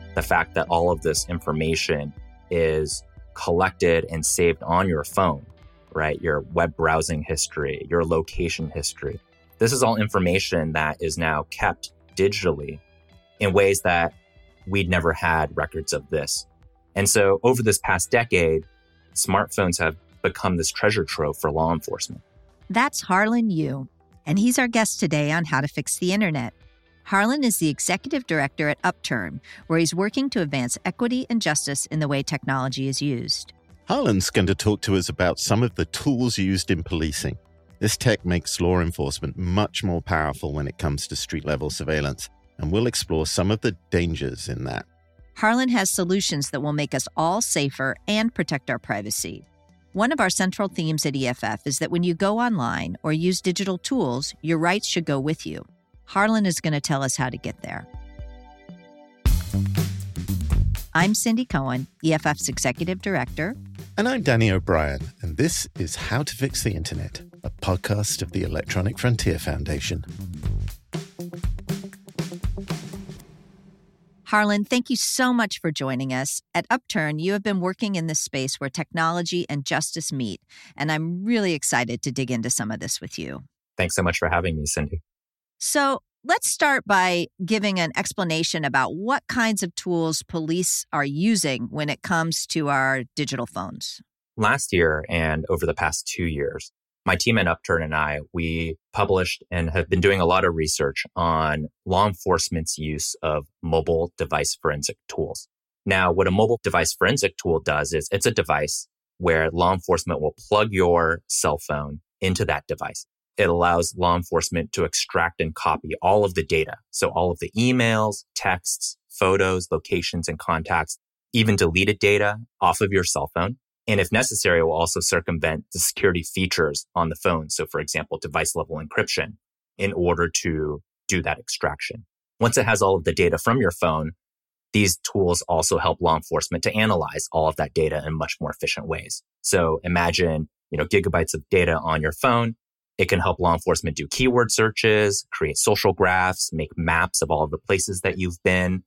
The fact that all of this information is collected and saved on your phone, right? Your web browsing history, your location history. This is all information that is now kept digitally in ways that we'd never had records of this. And so over this past decade, smartphones have become this treasure trove for law enforcement. That's Harlan Yu, and he's our guest today on How to Fix the Internet. Harlan is the executive director at Upturn, where he's working to advance equity and justice in the way technology is used. Harlan's going to talk to us about some of the tools used in policing. This tech makes law enforcement much more powerful when it comes to street-level surveillance, and we'll explore some of the dangers in that. Harlan has solutions that will make us all safer and protect our privacy. One of our central themes at EFF is that when you go online or use digital tools, your rights should go with you. Harlan is going to tell us how to get there. I'm Cindy Cohen, EFF's executive director. And I'm Danny O'Brien, and this is How to Fix the Internet, a podcast of the Electronic Frontier Foundation. Harlan, thank you so much for joining us. At Upturn, you have been working in this space where technology and justice meet, and I'm really excited to dig into some of this with you. Thanks so much for having me, Cindy. So let's start by giving an explanation about what kinds of tools police are using when it comes to our digital phones. Last year and over the past 2 years, my team at Upturn and I, we published and have been doing a lot of research on law enforcement's use of mobile device forensic tools. Now, what a mobile device forensic tool does is it's a device where law enforcement will plug your cell phone into that device. It allows law enforcement to extract and copy all of the data. So all of the emails, texts, photos, locations, and contacts, even deleted data off of your cell phone. And if necessary, it will also circumvent the security features on the phone. So for example, device level encryption in order to do that extraction. Once it has all of the data from your phone, these tools also help law enforcement to analyze all of that data in much more efficient ways. So imagine, gigabytes of data on your phone. It can help law enforcement do keyword searches, create social graphs, make maps of all of the places that you've been.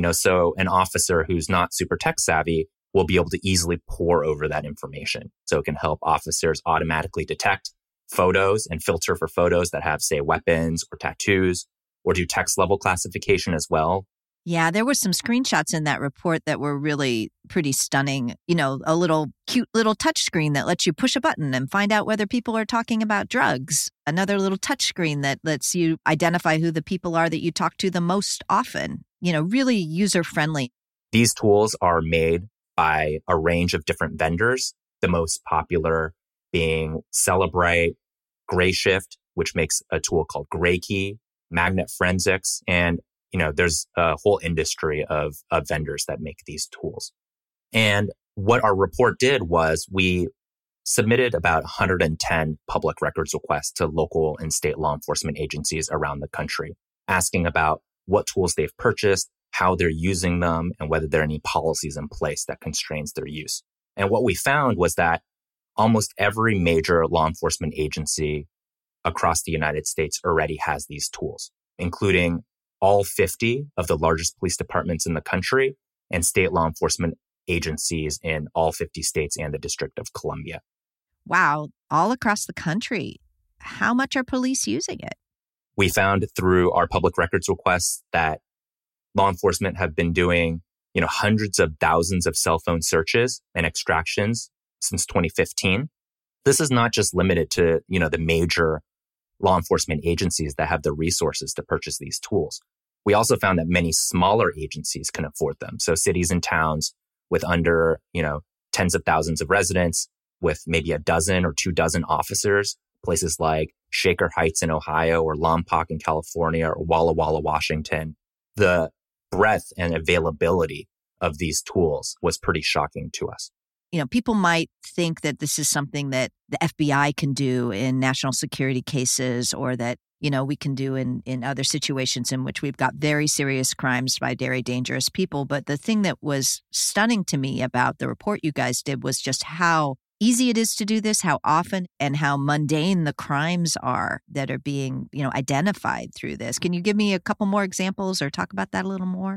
So an officer who's not super tech savvy will be able to easily pore over that information. So it can help officers automatically detect photos and filter for photos that have, say, weapons or tattoos, or do text level classification as well. Yeah, there were some screenshots in that report that were really pretty stunning. A little cute little touchscreen that lets you push a button and find out whether people are talking about drugs. Another little touchscreen that lets you identify who the people are that you talk to the most often. Really user-friendly. These tools are made by a range of different vendors, the most popular being Cellebrite, Grayshift, which makes a tool called Graykey, Magnet Forensics, and there's a whole industry of vendors that make these tools. And what our report did was we submitted about 110 public records requests to local and state law enforcement agencies around the country, asking about what tools they've purchased, how they're using them, and whether there are any policies in place that constrains their use. And what we found was that almost every major law enforcement agency across the United States already has these tools, including all 50 of the largest police departments in the country and state law enforcement agencies in all 50 states and the District of Columbia. Wow, all across the country. How much are police using it? We found through our public records requests that law enforcement have been doing, hundreds of thousands of cell phone searches and extractions since 2015. This is not just limited to, the major law enforcement agencies that have the resources to purchase these tools. We also found that many smaller agencies can afford them. So cities and towns with under, tens of thousands of residents, with maybe a dozen or 24 officers, places like Shaker Heights in Ohio or Lompoc in California or Walla Walla, Washington. The breadth and availability of these tools was pretty shocking to us. People might think that this is something that the FBI can do in national security cases, or that, we can do in other situations in which we've got very serious crimes by very dangerous people. But the thing that was stunning to me about the report you guys did was just how easy it is to do this, how often, and how mundane the crimes are that are being, identified through this. Can you give me a couple more examples or talk about that a little more?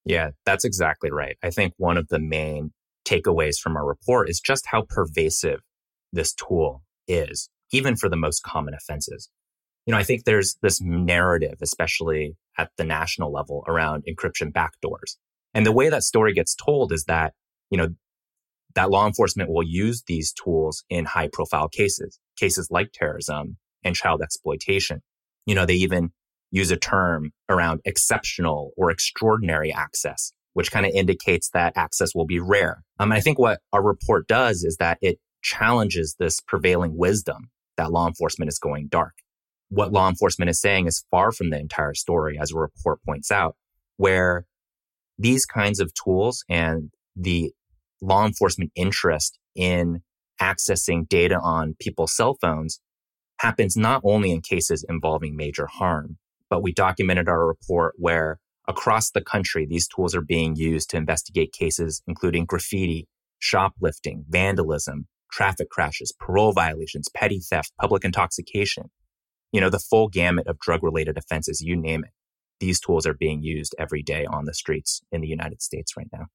Yeah, that's exactly right. I think one of the main takeaways from our report is just how pervasive this tool is, even for the most common offenses. I think there's this narrative, especially at the national level, around encryption backdoors. And the way that story gets told is that, that law enforcement will use these tools in high profile cases like terrorism and child exploitation. They even use a term around exceptional or extraordinary access, which kind of indicates that access will be rare. I think what our report does is that it challenges this prevailing wisdom that law enforcement is going dark. What law enforcement is saying is far from the entire story, as a report points out, where these kinds of tools and the law enforcement interest in accessing data on people's cell phones happens not only in cases involving major harm, but we documented our report where across the country, these tools are being used to investigate cases including graffiti, shoplifting, vandalism, traffic crashes, parole violations, petty theft, public intoxication. The full gamut of drug-related offenses, you name it. These tools are being used every day on the streets in the United States right now.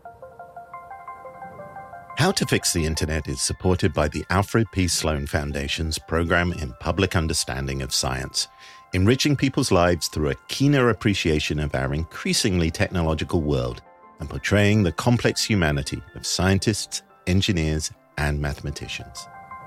How to Fix the Internet is supported by the Alfred P. Sloan Foundation's Program in Public Understanding of Science, enriching people's lives through a keener appreciation of our increasingly technological world and portraying the complex humanity of scientists, engineers, and mathematicians.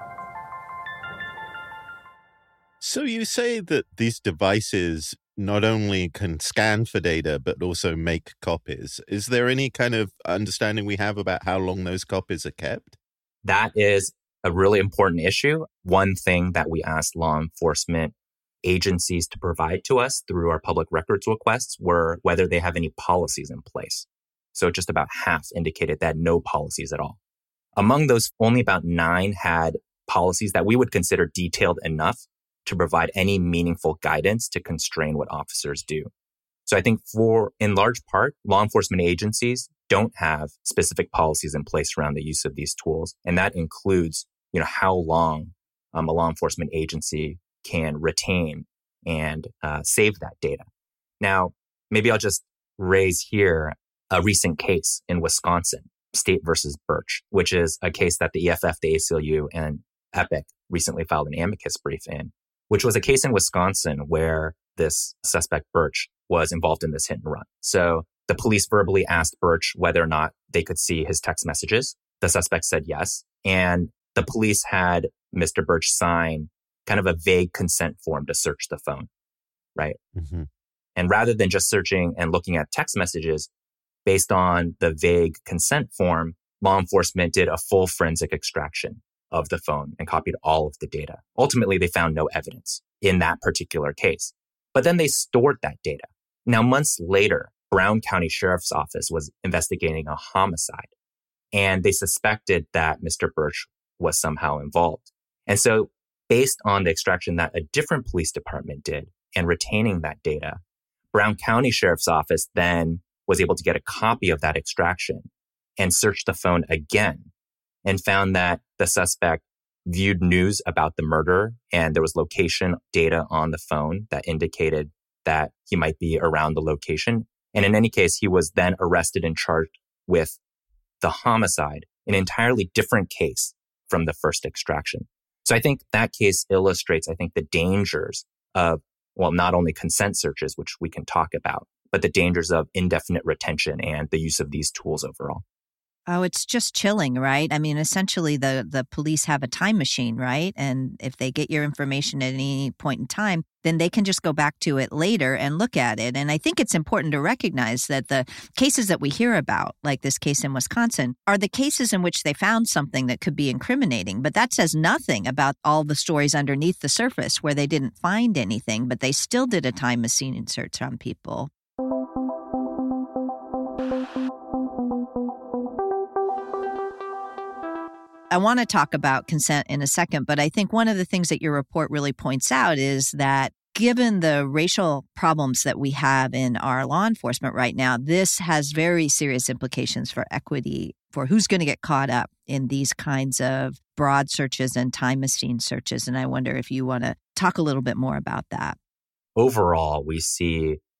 So you say that these devices not only can scan for data, but also make copies. Is there any kind of understanding we have about how long those copies are kept? That is a really important issue. One thing that we asked law enforcement agencies to provide to us through our public records requests were whether they have any policies in place. So just about half indicated that no policies at all. Among those, only about 9 had policies that we would consider detailed enough to provide any meaningful guidance to constrain what officers do. So I think in large part, law enforcement agencies don't have specific policies in place around the use of these tools. And that includes, how long a law enforcement agency can retain and save that data. Now, maybe I'll just raise here a recent case in Wisconsin, State versus Birch, which is a case that the EFF, the ACLU, and EPIC recently filed an amicus brief in, which was a case in Wisconsin where this suspect, Birch, was involved in this hit and run. So the police verbally asked Birch whether or not they could see his text messages. The suspect said yes. And the police had Mr. Birch sign kind of a vague consent form to search the phone, right? Mm-hmm. And rather than just searching and looking at text messages, based on the vague consent form, law enforcement did a full forensic extraction of the phone and copied all of the data. Ultimately, they found no evidence in that particular case. But then they stored that data. Now, months later, Brown County Sheriff's Office was investigating a homicide, and they suspected that Mr. Birch was somehow involved. And so, based on the extraction that a different police department did and retaining that data, Brown County Sheriff's Office then was able to get a copy of that extraction and search the phone again and found that the suspect viewed news about the murder and there was location data on the phone that indicated that he might be around the location. And in any case, he was then arrested and charged with the homicide, an entirely different case from the first extraction. So I think that case illustrates, the dangers of, not only consent searches, which we can talk about, but the dangers of indefinite retention and the use of these tools overall. Oh, it's just chilling, right? I mean, essentially, the police have a time machine, right? And if they get your information at any point in time, then they can just go back to it later and look at it. And I think it's important to recognize that the cases that we hear about, like this case in Wisconsin, are the cases in which they found something that could be incriminating. But that says nothing about all the stories underneath the surface where they didn't find anything, but they still did a time machine search on people. I want to talk about consent in a second, but I think one of the things that your report really points out is that given the racial problems that we have in our law enforcement right now, this has very serious implications for equity, for who's going to get caught up in these kinds of broad searches and time machine searches. And I wonder if you want to talk a little bit more about that. Overall, we see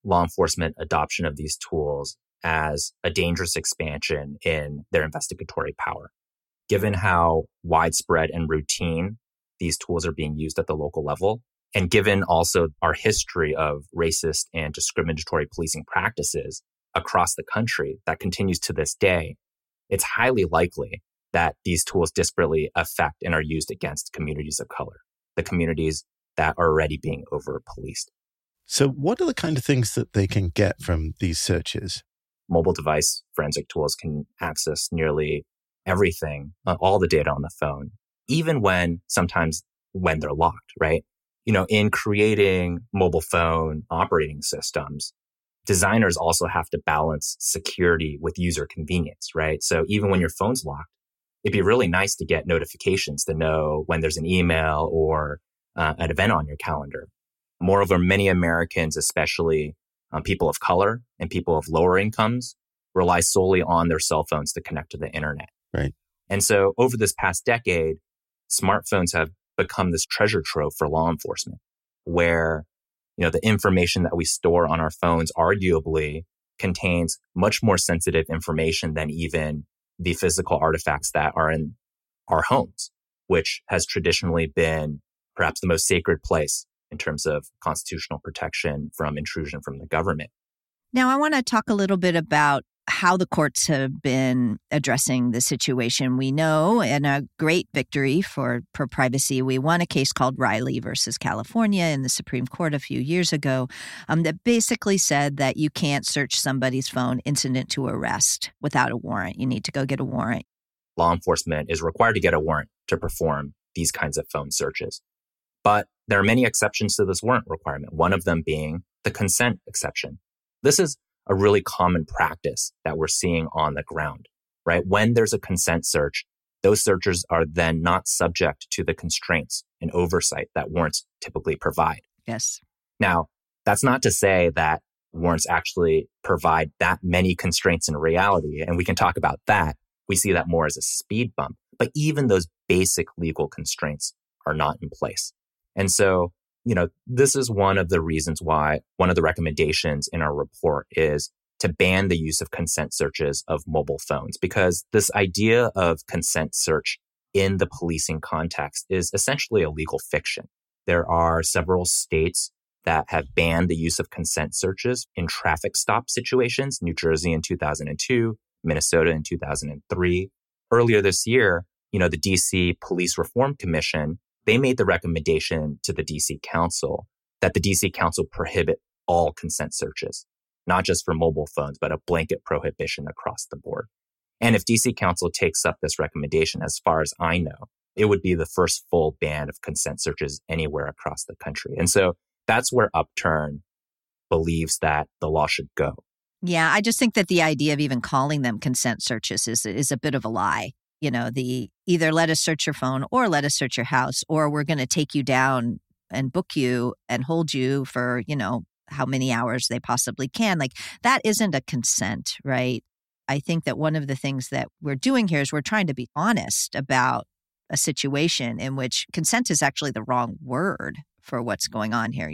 law enforcement adoption of these tools as a dangerous expansion in their investigatory power. Given how widespread and routine these tools are being used at the local level, and given also our history of racist and discriminatory policing practices across the country that continues to this day, it's highly likely that these tools disparately affect and are used against communities of color, the communities that are already being over-policed. So what are the kind of things that they can get from these searches? Mobile device forensic tools can access nearly everything, all the data on the phone, even sometimes when they're locked, right? In creating mobile phone operating systems, designers also have to balance security with user convenience, right? So even when your phone's locked, it'd be really nice to get notifications to know when there's an email or an event on your calendar. Moreover, many Americans, especially people of color and people of lower incomes, rely solely on their cell phones to connect to the internet. Right. And so over this past decade, smartphones have become this treasure trove for law enforcement, where the information that we store on our phones arguably contains much more sensitive information than even the physical artifacts that are in our homes, which has traditionally been perhaps the most sacred place in terms of constitutional protection from intrusion from the government. Now, I want to talk a little bit about how the courts have been addressing the situation. We know, in a great victory for privacy, we won a case called Riley versus California in the Supreme Court a few years ago that basically said that you can't search somebody's phone incident to arrest without a warrant. You need to go get a warrant. Law enforcement is required to get a warrant to perform these kinds of phone searches. But there are many exceptions to this warrant requirement, one of them being the consent exception. This is a really common practice that we're seeing on the ground, right? When there's a consent search, those searchers are then not subject to the constraints and oversight that warrants typically provide. Yes. Now, that's not to say that warrants actually provide that many constraints in reality, and we can talk about that. We see that more as a speed bump, but even those basic legal constraints are not in place. And so, this is one of the reasons why one of the recommendations in our report is to ban the use of consent searches of mobile phones, because this idea of consent search in the policing context is essentially a legal fiction. There are several states that have banned the use of consent searches in traffic stop situations, New Jersey in 2002, Minnesota in 2003. Earlier this year, the DC Police Reform Commission, they made the recommendation to the DC Council that the DC Council prohibit all consent searches, not just for mobile phones, but a blanket prohibition across the board. And if DC Council takes up this recommendation, as far as I know, it would be the first full ban of consent searches anywhere across the country. And so that's where Upturn believes that the law should go. Yeah, I just think that the idea of even calling them consent searches is a bit of a lie. The either let us search your phone or let us search your house, or we're going to take you down and book you and hold you for, how many hours they possibly can. Like, that isn't a consent, right? I think that one of the things that we're doing here is we're trying to be honest about a situation in which consent is actually the wrong word for what's going on here.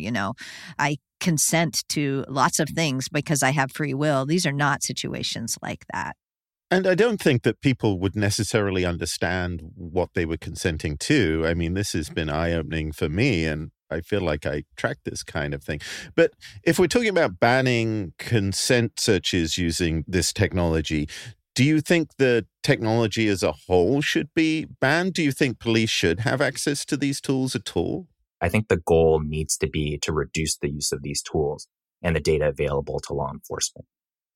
I consent to lots of things because I have free will. These are not situations like that. And I don't think that people would necessarily understand what they were consenting to. I mean, this has been eye-opening for me, and I feel like I track this kind of thing. But if we're talking about banning consent searches using this technology, do you think the technology as a whole should be banned? Do you think police should have access to these tools at all? I think the goal needs to be to reduce the use of these tools and the data available to law enforcement.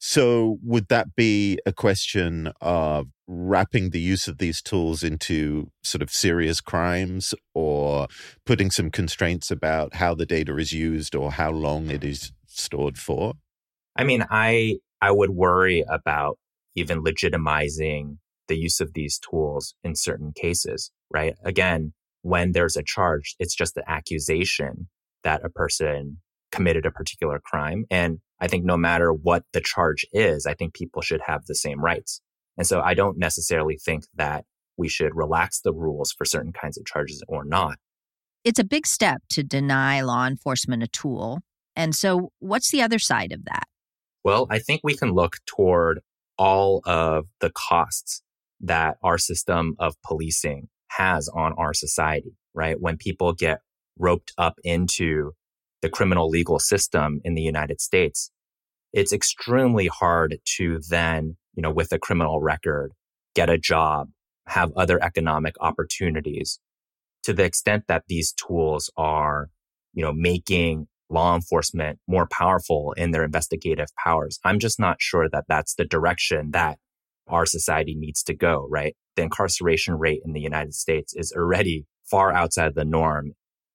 So would that be a question of wrapping the use of these tools into sort of serious crimes, or putting some constraints about how the data is used or how long it is stored for? I mean, I would worry about even legitimizing the use of these tools in certain cases, right? Again, when there's a charge, it's just the accusation that a person committed a particular crime. And I think no matter what the charge is, I think people should have the same rights. And so I don't necessarily think that we should relax the rules for certain kinds of charges or not. It's a big step to deny law enforcement a tool And so what's the other side of that? Well, I think we can look toward all of the costs that our system of policing has on our society, right? When people get roped up into the criminal legal system in the United States, it's extremely hard to then, with a criminal record, get a job, have other economic opportunities. To the extent that these tools are, making law enforcement more powerful in their investigative powers, I'm just not sure that that's the direction that our society needs to go, right? The incarceration rate in the United States is already far outside the norm.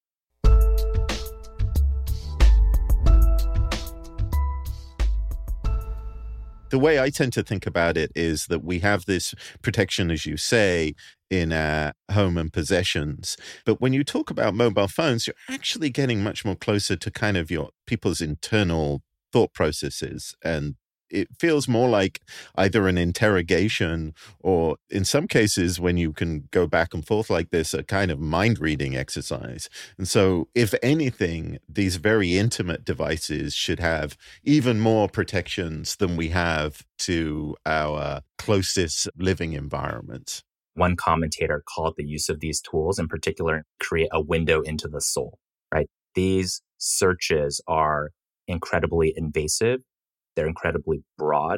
The way I tend to think about it is that we have this protection, as you say, in our home and possessions. But when you talk about mobile phones, you're actually getting much more closer to kind of your people's internal thought processes. And it feels more like either an interrogation or, in some cases, when you can go back and forth like this, a kind of mind-reading exercise. And so, if anything, these very intimate devices should have even more protections than we have to our closest living environments. One commentator called the use of these tools in particular create a window into the soul, right? These searches are incredibly invasive. They're incredibly broad.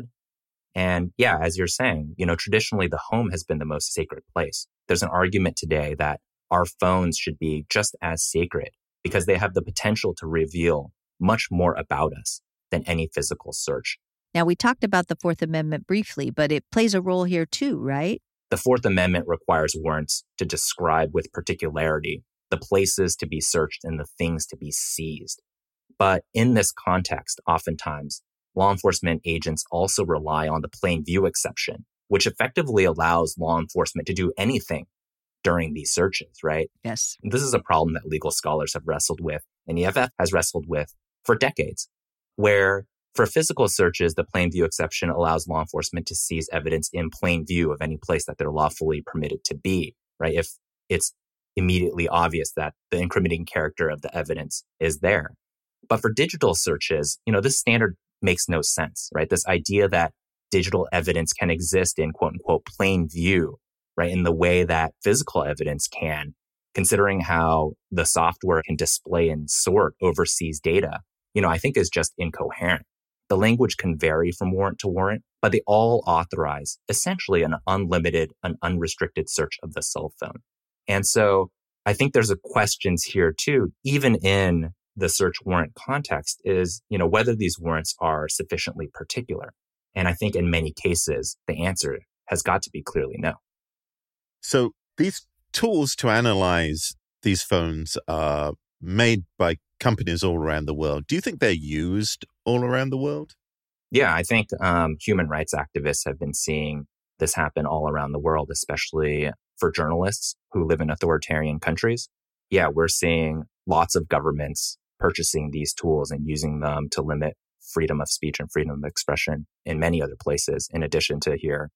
And yeah, as you're saying, traditionally the home has been the most sacred place. There's an argument today that our phones should be just as sacred because they have the potential to reveal much more about us than any physical search. Now, we talked about the Fourth Amendment briefly, but it plays a role here too, right? The Fourth Amendment requires warrants to describe with particularity the places to be searched and the things to be seized. But in this context, oftentimes, law enforcement agents also rely on the plain view exception, which effectively allows law enforcement to do anything during these searches, right? Yes. This is a problem that legal scholars have wrestled with and EFF has wrestled with for decades, where for physical searches, the plain view exception allows law enforcement to seize evidence in plain view of any place that they're lawfully permitted to be, right? If it's immediately obvious that the incriminating character of the evidence is there. But for digital searches, this standard makes no sense, right? This idea that digital evidence can exist in quote unquote plain view, right? In the way that physical evidence can, considering how the software can display and sort overseas data, I think is just incoherent. The language can vary from warrant to warrant, but they all authorize essentially an unlimited, an unrestricted search of the cell phone. And so I think there's questions here too, even in the search warrant context is, whether these warrants are sufficiently particular. And I think in many cases, the answer has got to be clearly no. So these tools to analyze these phones are made by companies all around the world. Do you think they're used all around the world? Yeah, I think human rights activists have been seeing this happen all around the world, especially for journalists who live in authoritarian countries. Yeah, we're seeing lots of governments purchasing these tools and using them to limit freedom of speech and freedom of expression in many other places, in addition to here.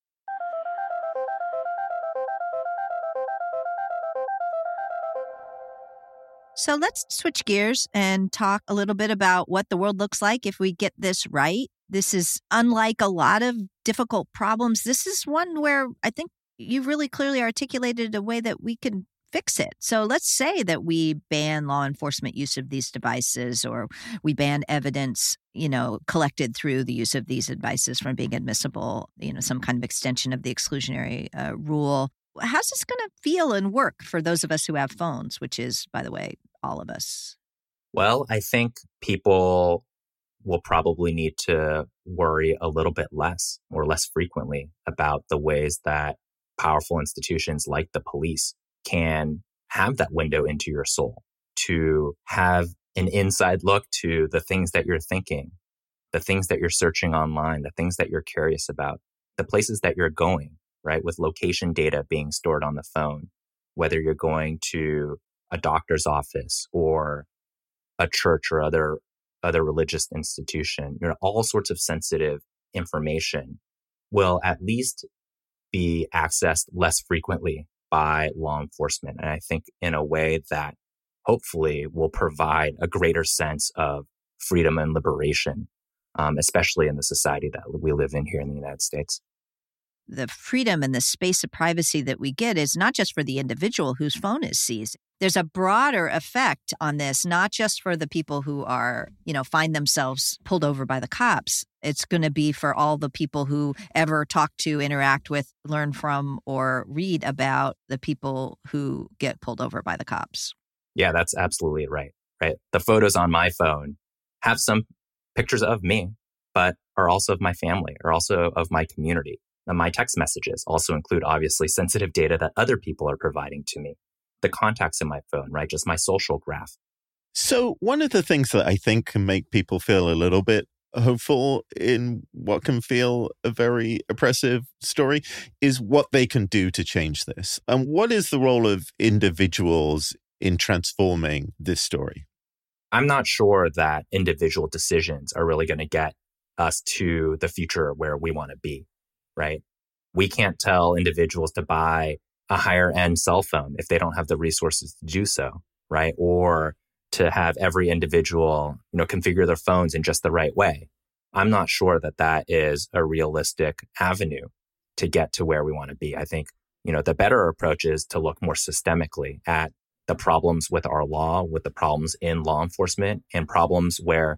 So let's switch gears and talk a little bit about what the world looks like if we get this right. This is unlike a lot of difficult problems. This is one where I think you really clearly articulated a way that we can fix it. So let's say that we ban law enforcement use of these devices, or we ban evidence, collected through the use of these devices from being admissible, some kind of extension of the exclusionary rule. How's this going to feel and work for those of us who have phones, which is, by the way, all of us? Well, I think people will probably need to worry a little bit less or less frequently about the ways that powerful institutions like the police can have that window into your soul, to have an inside look to the things that you're thinking, the things that you're searching online, the things that you're curious about, the places that you're going, right? With location data being stored on the phone, whether you're going to a doctor's office or a church or other religious institution, all sorts of sensitive information will at least be accessed less frequently by law enforcement. And I think in a way that hopefully will provide a greater sense of freedom and liberation, especially in the society that we live in here in the United States. The freedom and the space of privacy that we get is not just for the individual whose phone is seized. There's a broader effect on this, not just for the people who are, find themselves pulled over by the cops. It's going to be for all the people who ever talk to, interact with, learn from, or read about the people who get pulled over by the cops. Yeah, that's absolutely right. The photos on my phone have some pictures of me, but are also of my family, are also of my community. And my text messages also include, obviously, sensitive data that other people are providing to me. The contacts in my phone, just my social graph. So one of the things that I think can make people feel a little bit hopeful in what can feel a very oppressive story is what they can do to change this. And what is the role of individuals in transforming this story? I'm not sure that individual decisions are really going to get us to the future where we want to be, right? We can't tell individuals to buy a higher end cell phone if they don't have the resources to do so, right? Or to have every individual, configure their phones in just the right way. I'm not sure that that is a realistic avenue to get to where we want to be. I think, the better approach is to look more systemically at the problems with our law, with the problems in law enforcement, and problems where,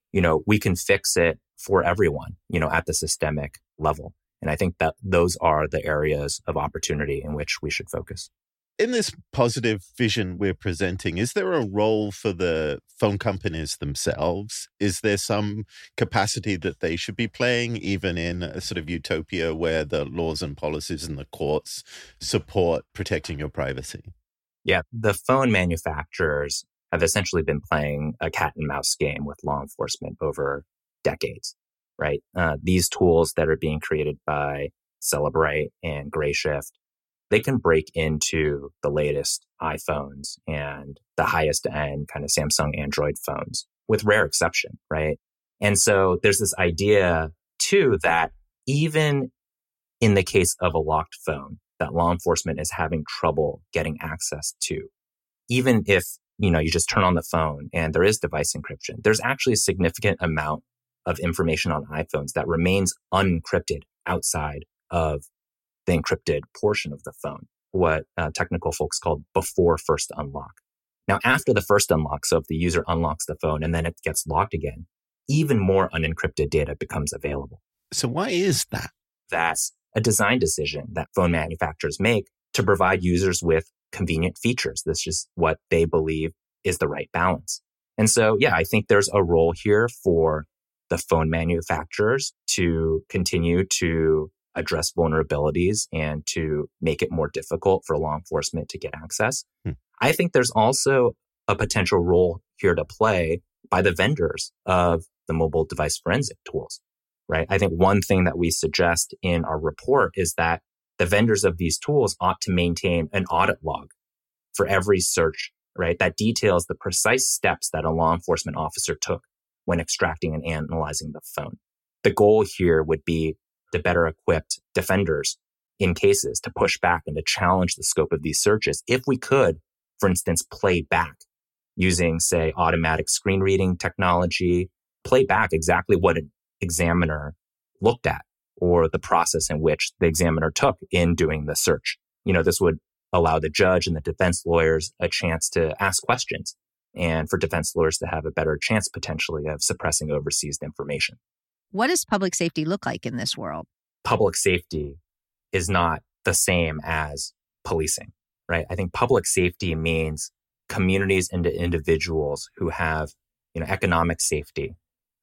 we can fix it for everyone, at the systemic level. And I think that those are the areas of opportunity in which we should focus. In this positive vision we're presenting, is there a role for the phone companies themselves? Is there some capacity that they should be playing, even in a sort of utopia where the laws and policies and the courts support protecting your privacy? Yeah, the phone manufacturers have essentially been playing a cat and mouse game with law enforcement over decades, right? These tools that are being created by Cellebrite and Grayshift, they can break into the latest iPhones and the highest end kind of Samsung Android phones with rare exception, right? And so there's this idea too that even in the case of a locked phone that law enforcement is having trouble getting access to, even if, you just turn on the phone and there is device encryption, there's actually a significant amount of information on iPhones that remains unencrypted outside of the encrypted portion of the phone, what technical folks call before first unlock. Now, after the first unlock, so if the user unlocks the phone and then it gets locked again, even more unencrypted data becomes available. So why is that? That's a design decision that phone manufacturers make to provide users with convenient features. This is what they believe is the right balance. And so, I think there's a role here for the phone manufacturers to continue to address vulnerabilities and to make it more difficult for law enforcement to get access. I think there's also a potential role here to play by the vendors of the mobile device forensic tools, right? I think one thing that we suggest in our report is that the vendors of these tools ought to maintain an audit log for every search, right? That details the precise steps that a law enforcement officer took when extracting and analyzing the phone. The goal here would be to better equipped defenders in cases to push back and to challenge the scope of these searches. If we could, for instance, play back using, say, automatic screen reading technology, play back exactly what an examiner looked at or the process in which the examiner took in doing the search. This would allow the judge and the defense lawyers a chance to ask questions and for defense lawyers to have a better chance potentially of suppressing overseas information. What does public safety look like in this world? Public safety is not the same as policing, right? I think public safety means communities and individuals who have, economic safety,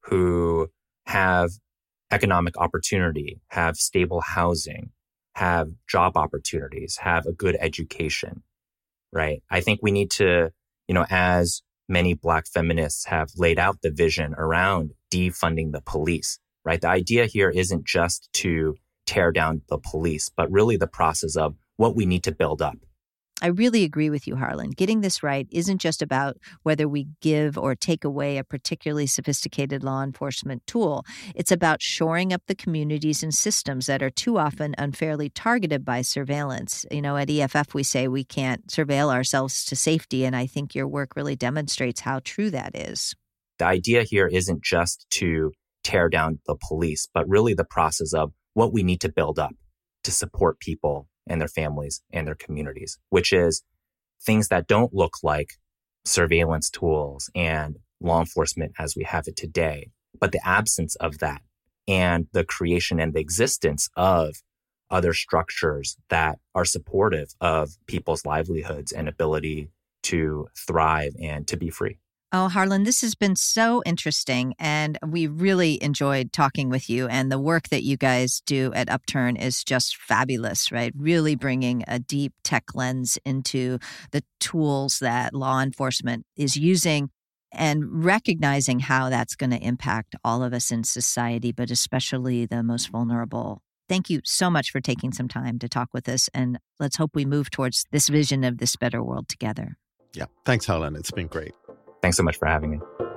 who have economic opportunity, have stable housing, have job opportunities, have a good education, right? I think we need to, as many Black feminists have laid out the vision around defunding the police, right? The idea here isn't just to tear down the police, but really the process of what we need to build up. I really agree with you, Harlan. Getting this right isn't just about whether we give or take away a particularly sophisticated law enforcement tool. It's about shoring up the communities and systems that are too often unfairly targeted by surveillance. At EFF, we say we can't surveil ourselves to safety, and I think your work really demonstrates how true that is. The idea here isn't just to tear down the police, but really the process of what we need to build up to support people and their families and their communities, which is things that don't look like surveillance tools and law enforcement as we have it today, but the absence of that and the creation and the existence of other structures that are supportive of people's livelihoods and ability to thrive and to be free. Oh, Harlan, this has been so interesting, and we really enjoyed talking with you. And the work that you guys do at Upturn is just fabulous, right? Really bringing a deep tech lens into the tools that law enforcement is using and recognizing how that's going to impact all of us in society, but especially the most vulnerable. Thank you so much for taking some time to talk with us, and let's hope we move towards this vision of this better world together. Yeah. Thanks, Harlan. It's been great. Thanks so much for having me.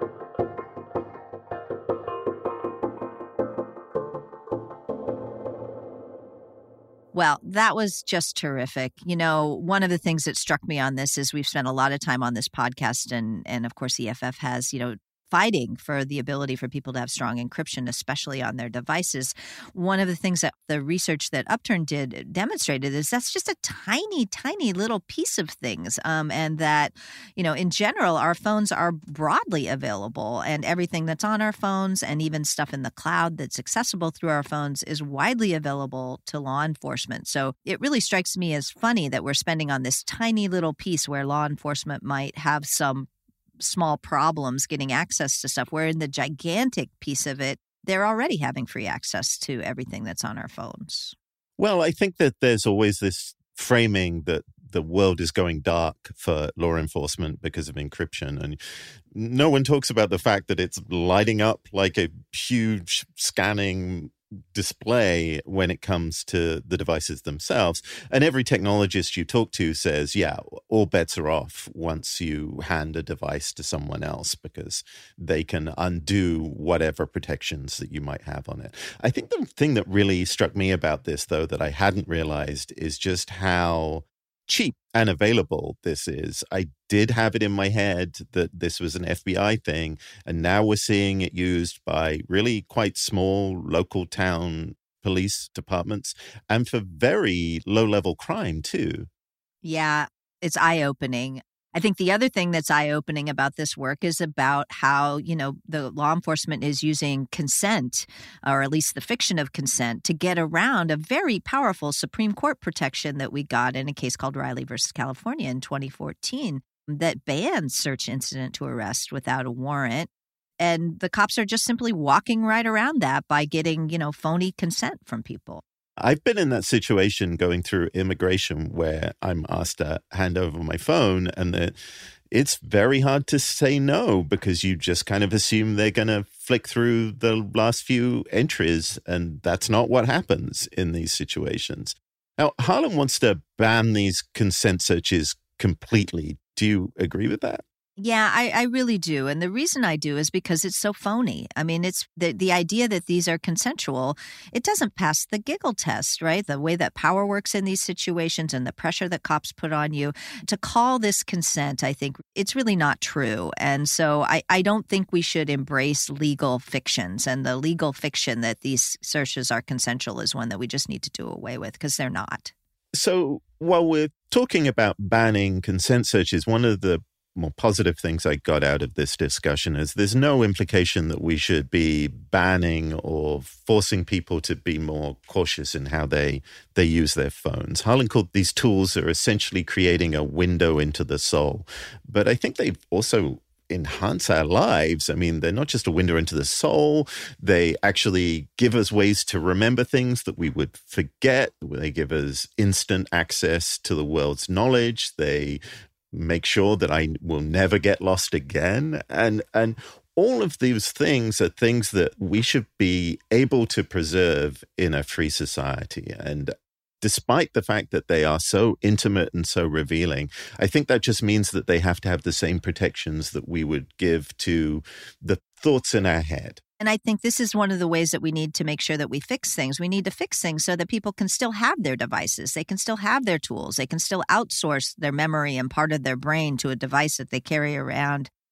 Well, that was just terrific. You know, one of the things that struck me on this is we've spent a lot of time on this podcast, and of course, EFF has, fighting for the ability for people to have strong encryption, especially on their devices. One of the things that the research that Upturn did demonstrated is that's just a tiny, tiny little piece of things. And that, in general, our phones are broadly available, and everything that's on our phones and even stuff in the cloud that's accessible through our phones is widely available to law enforcement. So it really strikes me as funny that we're spending on this tiny little piece where law enforcement might have some small problems getting access to stuff, where in the gigantic piece of it, they're already having free access to everything that's on our phones. Well, I think that there's always this framing that the world is going dark for law enforcement because of encryption. And no one talks about the fact that it's lighting up like a huge scanning display when it comes to the devices themselves. And every technologist you talk to says, yeah, all bets are off once you hand a device to someone else because they can undo whatever protections that you might have on it. I think the thing that really struck me about this, though, that I hadn't realized is just how cheap and available this is. I did have it in my head that this was an FBI thing, and now we're seeing it used by really quite small local town police departments and for very low-level crime too. Yeah, it's eye-opening. I think the other thing that's eye-opening about this work is about how, the law enforcement is using consent, or at least the fiction of consent, to get around a very powerful Supreme Court protection that we got in a case called Riley versus California in 2014 that bans search incident to arrest without a warrant. And the cops are just simply walking right around that by getting, phony consent from people. I've been in that situation going through immigration where I'm asked to hand over my phone, and it's very hard to say no because you just kind of assume they're going to flick through the last few entries, and that's not what happens in these situations. Now, Harlan wants to ban these consent searches completely. Do you agree with that? Yeah, I really do. And the reason I do is because it's so phony. I mean, it's the idea that these are consensual. It doesn't pass the giggle test, right? The way that power works in these situations and the pressure that cops put on you. To call this consent, I think it's really not true. And so I don't think we should embrace legal fictions. And the legal fiction that these searches are consensual is one that we just need to do away with because they're not. So while we're talking about banning consent searches, one of the more positive things I got out of this discussion is there's no implication that we should be banning or forcing people to be more cautious in how they use their phones. Harlan called these tools are essentially creating a window into the soul. But I think they've also enhance our lives. I mean, they're not just a window into the soul. They actually give us ways to remember things that we would forget. They give us instant access to the world's knowledge. They make sure that I will never get lost again. And all of these things are things that we should be able to preserve in a free society. And despite the fact that they are so intimate and so revealing, I think that just means that they have to have the same protections that we would give to the thoughts in our head. And I think this is one of the ways that we need to make sure that we fix things. We need to fix things so that people can still have their devices. They can still have their tools. They can still outsource their memory and part of their brain to a device that they carry around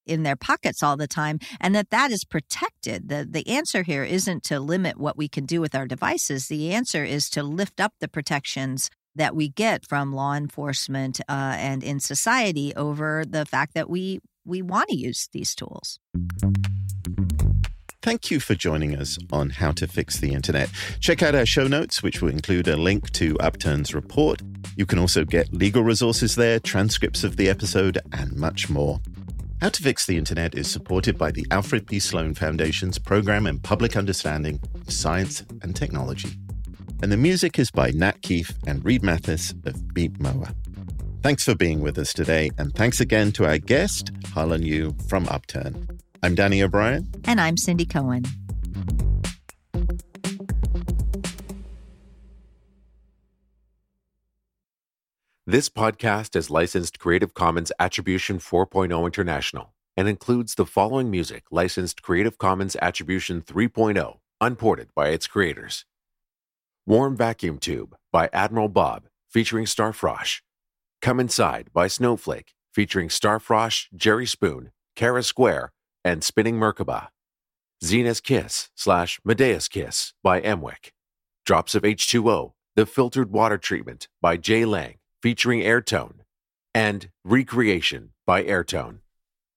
in their pockets all the time, and that is protected. The answer here isn't to limit what we can do with our devices. The answer is to lift up the protections that we get from law enforcement and in society over the fact that we want to use these tools. Thank you for joining us on How to Fix the Internet. Check out our show notes, which will include a link to Upturn's report. You can also get legal resources there, transcripts of the episode, and much more. How to Fix the Internet is supported by the Alfred P. Sloan Foundation's Program in Public Understanding of Science and Technology. And the music is by Nat Keefe and Reed Mathis of Beat Moa. Thanks for being with us today, and thanks again to our guest, Harlan Yu from Upturn. I'm Danny O'Brien. And I'm Cindy Cohen. This podcast is licensed Creative Commons Attribution 4.0 International and includes the following music licensed Creative Commons Attribution 3.0, unported by its creators. Warm Vacuum Tube by Admiral Bob, featuring Starfrosh. Come Inside by Snowflake, featuring Starfrosh, Jerry Spoon, Kara Square, and Spinning Merkaba. Zena's Kiss / Medea's Kiss by Emwick. Drops of H2O, The Filtered Water Treatment by Jay Lang, featuring Airtone. And Recreation by Airtone.